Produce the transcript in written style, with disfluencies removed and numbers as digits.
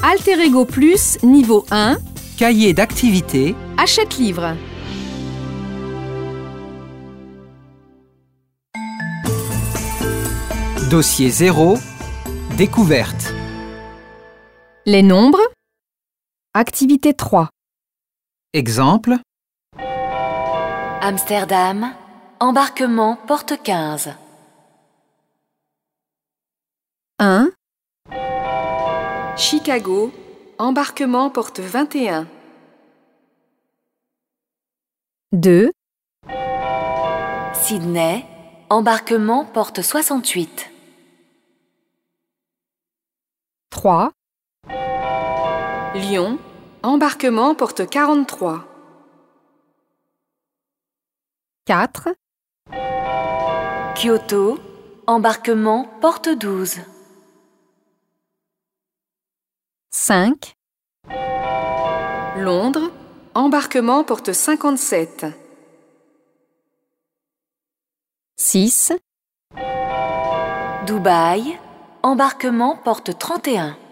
Alter Ego Plus, niveau 1. Cahier d'activité. Achète livre. Dossier 0. Découverte. Les nombres. Activité 3. Exemple. Amsterdam, embarquement porte 15. 1. Chicago, embarquement porte 21. 2. Sydney, embarquement porte 68. 3. Lyon, embarquement porte 43. 4. Kyoto, embarquement porte 12. 5. Londres, embarquement porte 57. 6. Dubaï, embarquement porte 31.